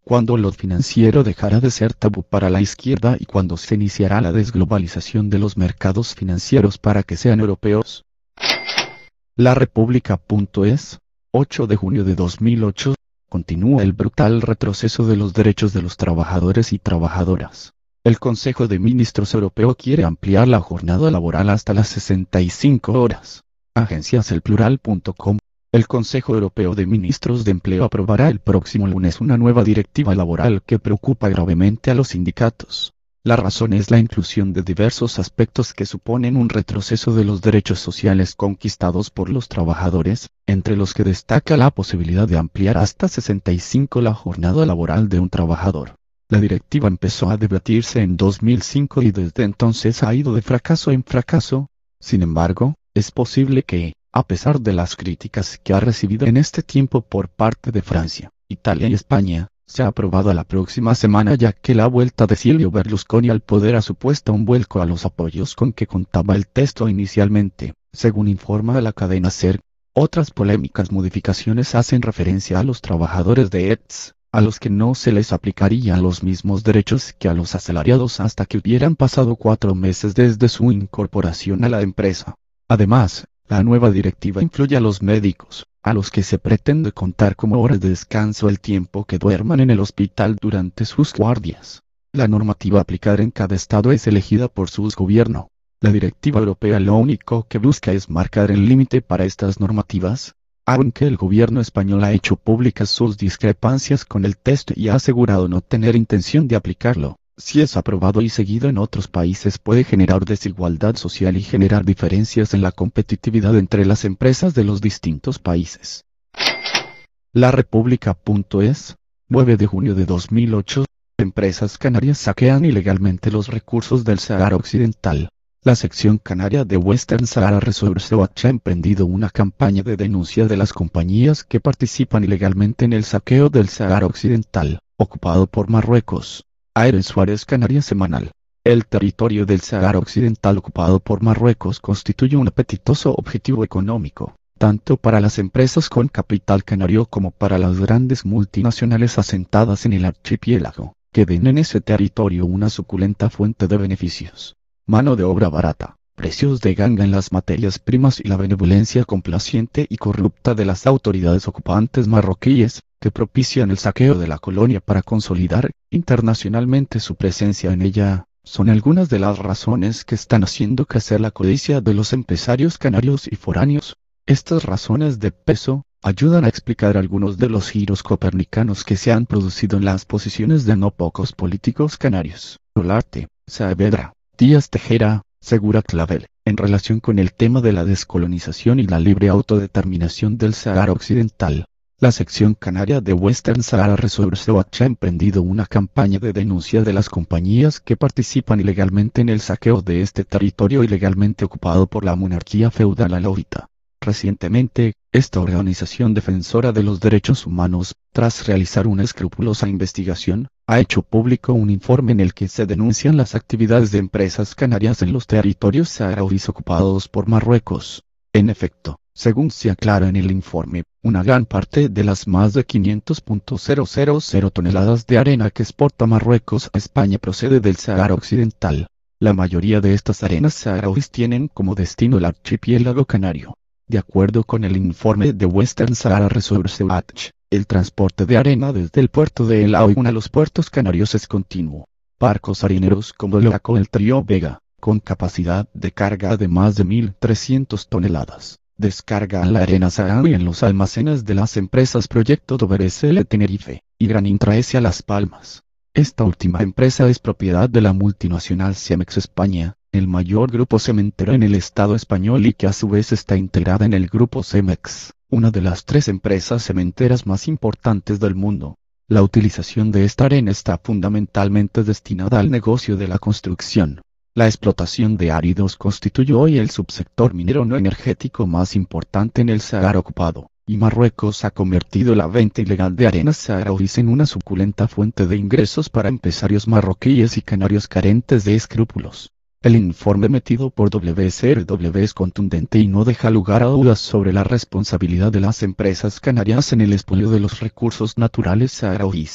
Speaker 8: cuando lo financiero dejará de ser tabú para la izquierda y cuando se iniciará la desglobalización de los mercados financieros para que sean europeos. La República.es, 8 de junio de 2008, continúa el brutal retroceso de los derechos de los trabajadores y trabajadoras. El Consejo de Ministros Europeo quiere ampliar la jornada laboral hasta las 65 horas. Agenciaselplural.com. El Consejo Europeo de Ministros de Empleo aprobará el próximo lunes una nueva directiva laboral que preocupa gravemente a los sindicatos. La razón es la inclusión de diversos aspectos que suponen un retroceso de los derechos sociales conquistados por los trabajadores, entre los que destaca la posibilidad de ampliar hasta 65 la jornada laboral de un trabajador. La directiva empezó a debatirse en 2005 y desde entonces ha ido de fracaso en fracaso. Sin embargo, es posible que, a pesar de las críticas que ha recibido en este tiempo por parte de Francia, Italia y España, sea aprobada la próxima semana, ya que la vuelta de Silvio Berlusconi al poder ha supuesto un vuelco a los apoyos con que contaba el texto inicialmente, según informa la cadena SER. Otras polémicas modificaciones hacen referencia a los trabajadores de ETS, a los que no se les aplicarían los mismos derechos que a los asalariados hasta que hubieran pasado 4 meses desde su incorporación a la empresa. Además, la nueva directiva incluye a los médicos, a los que se pretende contar como horas de descanso el tiempo que duerman en el hospital durante sus guardias. La normativa a aplicar en cada estado es elegida por su gobierno. La directiva europea lo único que busca es marcar el límite para estas normativas, aunque el gobierno español ha hecho públicas sus discrepancias con el texto y ha asegurado no tener intención de aplicarlo. Si es aprobado y seguido en otros países puede generar desigualdad social y generar diferencias en la competitividad entre las empresas de los distintos países. La República.es, 9 de junio de 2008, empresas canarias saquean ilegalmente los recursos del Sahara Occidental. La sección canaria de Western Sahara Resource Watch ha emprendido una campaña de denuncia de las compañías que participan ilegalmente en el saqueo del Sahara Occidental, ocupado por Marruecos. Aire Suárez Canaria Semanal. El territorio del Sahara Occidental ocupado por Marruecos constituye un apetitoso objetivo económico, tanto para las empresas con capital canario como para las grandes multinacionales asentadas en el archipiélago, que ven en ese territorio una suculenta fuente de beneficios. Mano de obra barata, precios de ganga en las materias primas y la benevolencia complaciente y corrupta de las autoridades ocupantes marroquíes, que propician el saqueo de la colonia para consolidar internacionalmente su presencia en ella, son algunas de las razones que están haciendo crecer la codicia de los empresarios canarios y foráneos. Estas razones de peso ayudan a explicar algunos de los giros copernicanos que se han producido en las posiciones de no pocos políticos canarios. Olarte, Saavedra, Díaz Tejera, Segura Clavel, en relación con el tema de la descolonización y la libre autodeterminación del Sahara Occidental. La sección canaria de Western Sahara Resource Watch ha emprendido una campaña de denuncia de las compañías que participan ilegalmente en el saqueo de este territorio ilegalmente ocupado por la monarquía feudal alauita. Recientemente, esta organización defensora de los derechos humanos, tras realizar una escrupulosa investigación, ha hecho público un informe en el que se denuncian las actividades de empresas canarias en los territorios saharauis ocupados por Marruecos. En efecto, según se aclara en el informe, una gran parte de las más de 500.000 toneladas de arena que exporta Marruecos a España procede del Sahara Occidental. La mayoría de estas arenas saharauis tienen como destino el archipiélago canario. De acuerdo con el informe de Western Sahara Resource Watch, el transporte de arena desde el puerto de El Aoun a los puertos canarios es continuo. Barcos harineros como el Oraco el Trío Vega, con capacidad de carga de más de 1.300 toneladas, descargan la arena saharaui en los almacenes de las empresas Proyecto Dover SL Tenerife, y Gran Intra S a Las Palmas. Esta última empresa es propiedad de la multinacional Cemex España, el mayor grupo cementero en el Estado español y que a su vez está integrada en el grupo Cemex, una de las 3 empresas cementeras más importantes del mundo. La utilización de esta arena está fundamentalmente destinada al negocio de la construcción. La explotación de áridos constituye hoy el subsector minero no energético más importante en el Sahara ocupado, y Marruecos ha convertido la venta ilegal de arenas saharauis en una suculenta fuente de ingresos para empresarios marroquíes y canarios carentes de escrúpulos. El informe emitido por WSRW es contundente y no deja lugar a dudas sobre la responsabilidad de las empresas canarias en el expolio de los recursos naturales saharauis.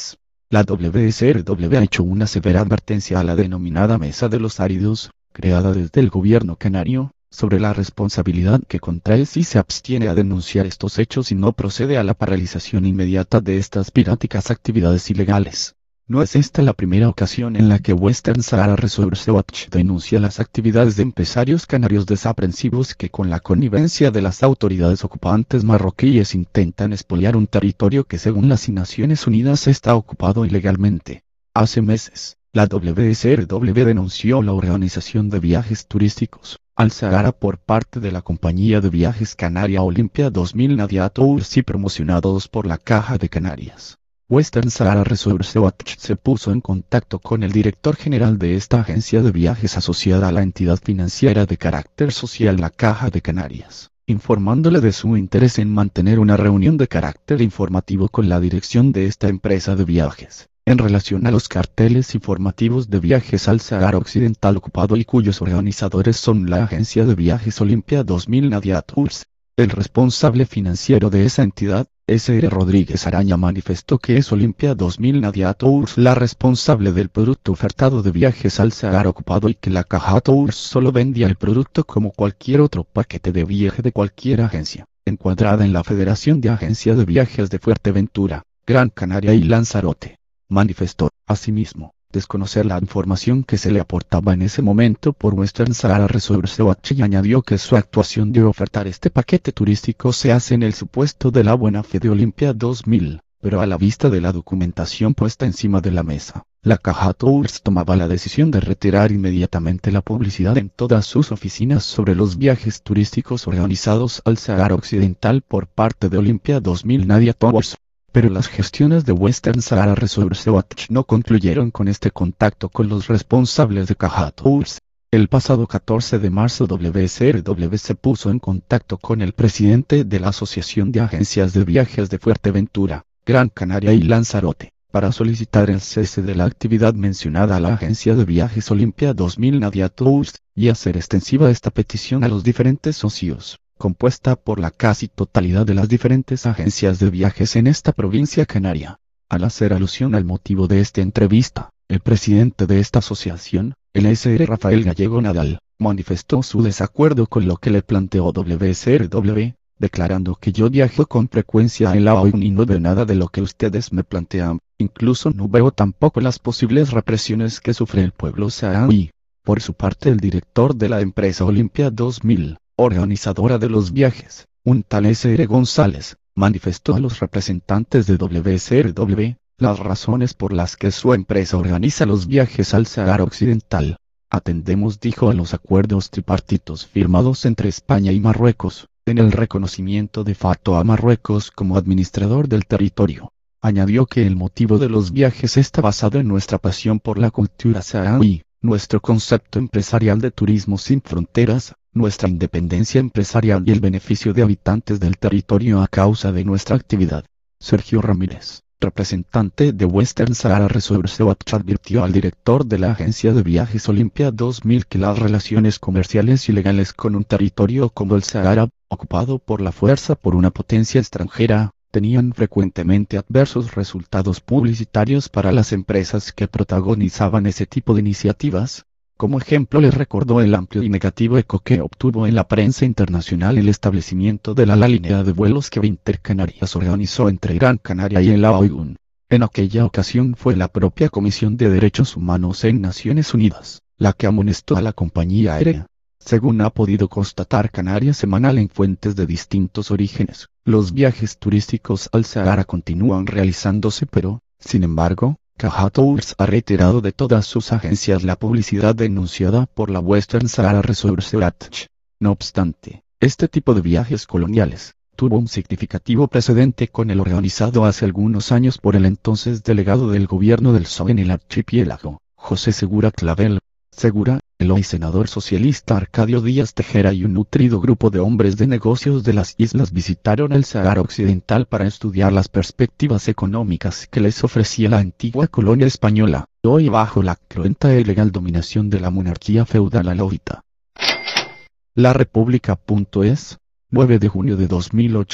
Speaker 8: La WSRW ha hecho una severa advertencia a la denominada Mesa de los Áridos, creada desde el gobierno canario, sobre la responsabilidad que contrae si se abstiene a denunciar estos hechos y no procede a la paralización inmediata de estas piráticas actividades ilegales. No es esta la primera ocasión en la que Western Sahara Resource Watch denuncia las actividades de empresarios canarios desaprensivos que con la connivencia de las autoridades ocupantes marroquíes intentan expoliar un territorio que según las Naciones Unidas está ocupado ilegalmente. Hace meses, la WSRW denunció la organización de viajes turísticos al Sahara por parte de la compañía de viajes Canaria Olympia 2000 Nadia Tours y promocionados por la Caja de Canarias. Western Sahara Resource Watch se puso en contacto con el director general de esta agencia de viajes asociada a la entidad financiera de carácter social la Caja de Canarias, informándole de su interés en mantener una reunión de carácter informativo con la dirección de esta empresa de viajes, en relación a los carteles informativos de viajes al Sahara Occidental ocupado y cuyos organizadores son la agencia de viajes Olympia 2000 Nadia Tours. El responsable financiero de esa entidad, S.R. Rodríguez Araña, manifestó que es Olympia 2000 Nadia Tours la responsable del producto ofertado de viajes al Sahara ocupado y que la Caja Tours solo vendía el producto como cualquier otro paquete de viaje de cualquier agencia, encuadrada en la Federación de Agencias de Viajes de Fuerteventura, Gran Canaria y Lanzarote. Manifestó, asimismo, desconocer la información que se le aportaba en ese momento por Western Sahara Resource Watch y añadió que su actuación de ofertar este paquete turístico se hace en el supuesto de la buena fe de Olympia 2000, pero a la vista de la documentación puesta encima de la mesa, la Caja Tours tomaba la decisión de retirar inmediatamente la publicidad en todas sus oficinas sobre los viajes turísticos organizados al Sahara Occidental por parte de Olympia 2000 Nadia Tours. Pero las gestiones de Western Sahara Resource Watch no concluyeron con este contacto con los responsables de Caja Tours. El pasado 14 de marzo WSRW se puso en contacto con el presidente de la Asociación de Agencias de Viajes de Fuerteventura, Gran Canaria y Lanzarote, para solicitar el cese de la actividad mencionada a la agencia de viajes Olympia 2000 Nadia Tours, y hacer extensiva esta petición a los diferentes socios, compuesta por la casi totalidad de las diferentes agencias de viajes en esta provincia canaria. Al hacer alusión al motivo de esta entrevista, el presidente de esta asociación, el S.R. Rafael Gallego Nadal, manifestó su desacuerdo con lo que le planteó WSRW, declarando que yo viajo con frecuencia en la OIN y no veo nada de lo que ustedes me plantean, incluso no veo tampoco las posibles represiones que sufre el pueblo saharaui. Por su parte, el director de la empresa Olympia 2000, organizadora de los viajes, un tal S.R. González, manifestó a los representantes de WSRW las razones por las que su empresa organiza los viajes al Sahara Occidental. Atendemos, dijo, a los acuerdos tripartitos firmados entre España y Marruecos, en el reconocimiento de facto a Marruecos como administrador del territorio. Añadió que el motivo de los viajes está basado en nuestra pasión por la cultura saharaui, nuestro concepto empresarial de turismo sin fronteras, nuestra independencia empresarial y el beneficio de habitantes del territorio a causa de nuestra actividad. Sergio Ramírez, representante de Western Sahara Resource Watch, advirtió al director de la agencia de viajes Olympia 2000 que las relaciones comerciales ilegales con un territorio como el Sahara, ocupado por la fuerza por una potencia extranjera, tenían frecuentemente adversos resultados publicitarios para las empresas que protagonizaban ese tipo de iniciativas. Como ejemplo, les recordó el amplio y negativo eco que obtuvo en la prensa internacional el establecimiento de la línea de vuelos que Intercanarias organizó entre Gran Canaria y la OIN. En aquella ocasión fue la propia Comisión de Derechos Humanos en Naciones Unidas la que amonestó a la compañía aérea. Según ha podido constatar Canarias Semanal en fuentes de distintos orígenes, los viajes turísticos al Sahara continúan realizándose, pero, sin embargo, Caja Tours ha retirado de todas sus agencias la publicidad denunciada por la Western Sahara Resource Watch. No obstante, este tipo de viajes coloniales tuvo un significativo precedente con el organizado hace algunos años por el entonces delegado del gobierno del PSOE en el archipiélago, José Segura Clavel. Segura, el hoy senador socialista Arcadio Díaz Tejera y un nutrido grupo de hombres de negocios de las islas visitaron el Sahara Occidental para estudiar las perspectivas económicas que les ofrecía la antigua colonia española, hoy bajo la cruenta e ilegal dominación de la monarquía feudal alauita. La República.es, 9 de junio de 2008.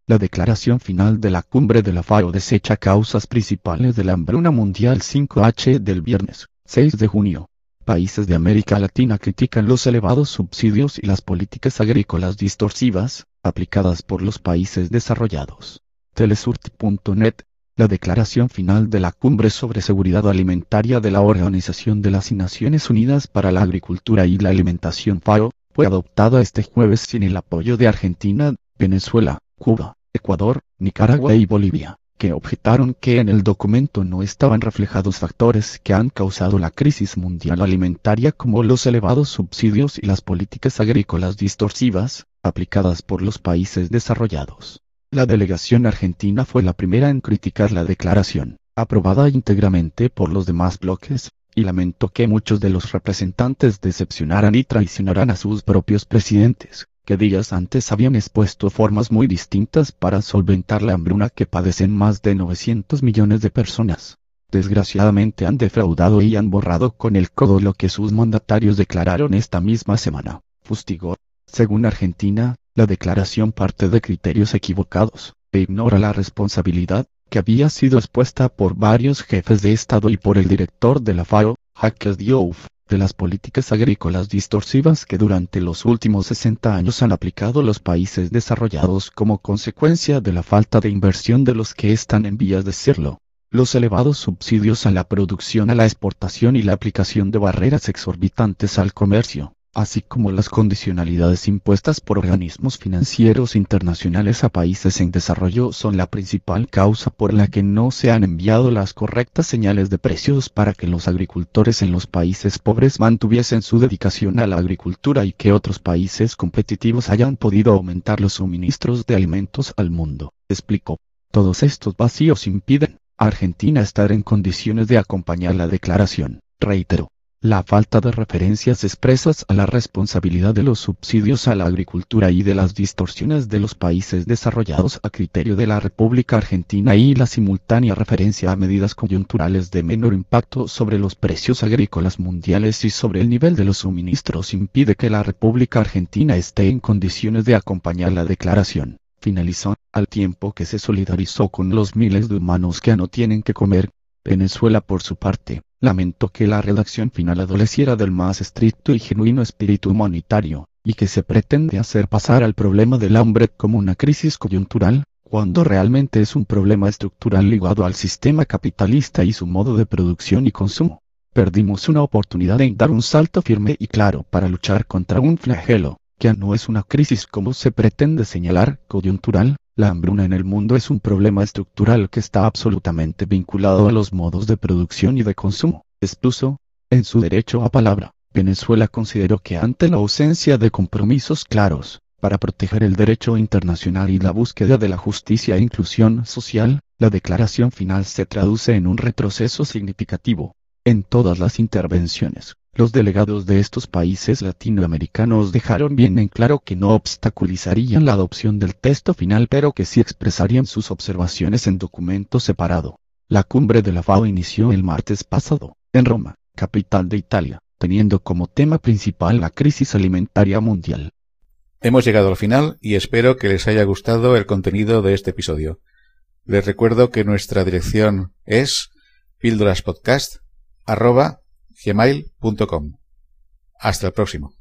Speaker 8: La declaración final de la cumbre de la FAO desecha causas principales de la hambruna mundial 5H del viernes, 6 de junio. Países de América Latina critican los elevados subsidios y las políticas agrícolas distorsivas, aplicadas por los países desarrollados. Telesurt.net. La declaración final de la Cumbre sobre Seguridad Alimentaria de la Organización de las Naciones Unidas para la Agricultura y la Alimentación FAO, fue adoptada este jueves sin el apoyo de Argentina, Venezuela, Cuba, Ecuador, Nicaragua y Bolivia, que objetaron que en el documento no estaban reflejados factores que han causado la crisis mundial alimentaria como los elevados subsidios y las políticas agrícolas distorsivas, aplicadas por los países desarrollados. La delegación argentina fue la primera en criticar la declaración, aprobada íntegramente por los demás bloques, y lamentó que muchos de los representantes decepcionaran y traicionaran a sus propios presidentes, que días antes habían expuesto formas muy distintas para solventar la hambruna que padecen más de 900 millones de personas. Desgraciadamente han defraudado y han borrado con el codo lo que sus mandatarios declararon esta misma semana, fustigó. Según Argentina, la declaración parte de criterios equivocados, e ignora la responsabilidad, que había sido expuesta por varios jefes de Estado y por el director de la FAO, Jacques Diouf, de las políticas agrícolas distorsivas que durante los últimos 60 años han aplicado los países desarrollados como consecuencia de la falta de inversión de los que están en vías de serlo. Los elevados subsidios a la producción, a la exportación y la aplicación de barreras exorbitantes al comercio, así como las condicionalidades impuestas por organismos financieros internacionales a países en desarrollo son la principal causa por la que no se han enviado las correctas señales de precios para que los agricultores en los países pobres mantuviesen su dedicación a la agricultura y que otros países competitivos hayan podido aumentar los suministros de alimentos al mundo, explicó. Todos estos vacíos impiden a Argentina estar en condiciones de acompañar la declaración, reiteró. La falta de referencias expresas a la responsabilidad de los subsidios a la agricultura y de las distorsiones de los países desarrollados a criterio de la República Argentina y la simultánea referencia a medidas coyunturales de menor impacto sobre los precios agrícolas mundiales y sobre el nivel de los suministros impide que la República Argentina esté en condiciones de acompañar la declaración. Finalizó, al tiempo que se solidarizó con los miles de humanos que no tienen que comer. Venezuela, por su parte, lamentó que la redacción final adoleciera del más estricto y genuino espíritu humanitario, y que se pretende hacer pasar al problema del hambre como una crisis coyuntural, cuando realmente es un problema estructural ligado al sistema capitalista y su modo de producción y consumo. Perdimos una oportunidad de dar un salto firme y claro para luchar contra un flagelo, que no es una crisis como se pretende señalar, coyuntural. La hambruna en el mundo es un problema estructural que está absolutamente vinculado a los modos de producción y de consumo, expuso. En su derecho a palabra, Venezuela consideró que ante la ausencia de compromisos claros, para proteger el derecho internacional y la búsqueda de la justicia e inclusión social, la declaración final se traduce en un retroceso significativo. En todas las intervenciones, los delegados de estos países latinoamericanos dejaron bien en claro que no obstaculizarían la adopción del texto final, pero que sí expresarían sus observaciones en documento separado. La cumbre de la FAO inició el martes pasado, en Roma, capital de Italia, teniendo como tema principal la crisis alimentaria mundial.
Speaker 1: Hemos llegado al final y espero que les haya gustado el contenido de este episodio. Les recuerdo que nuestra dirección es píldораspodcast@gmail.com. Hasta el próximo.